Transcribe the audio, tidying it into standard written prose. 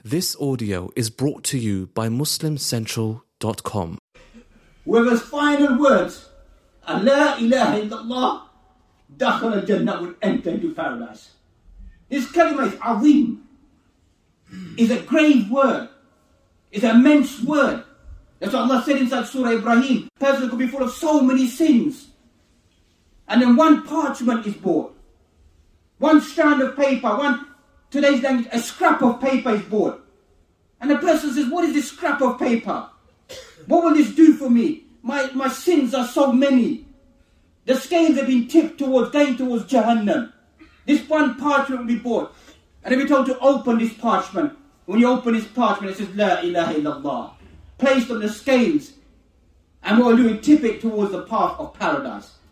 This audio is brought to you by MuslimCentral.com. Whoever's final words, La ilaha illallah, dakhal al-jannah, will enter into paradise. This kalima is azim, is a grave word, is an immense word. That's what Allah said inside Surah Ibrahim. A person could be full of so many sins. And then one parchment is bought. One strand of paper, today's language, a scrap of paper is bought. And the person says, what is this scrap of paper? What will this do for me? My sins are so many. The scales have been tipped going towards Jahannam. This one parchment will be bought. And they'll be told to open this parchment. When you open this parchment, it says, La ilaha illallah. Placed on the scales. And what we'll do is tip it towards the path of paradise.